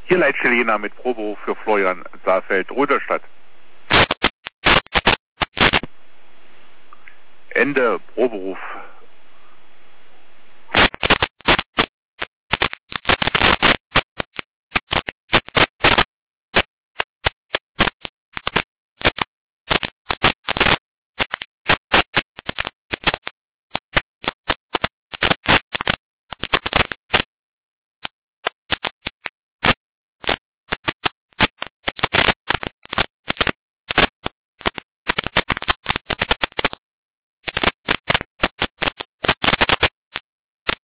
Hier Leitstelle Jena mit Proberuf für Florian Saalfeld-Röderstadt. Ende Proberuf.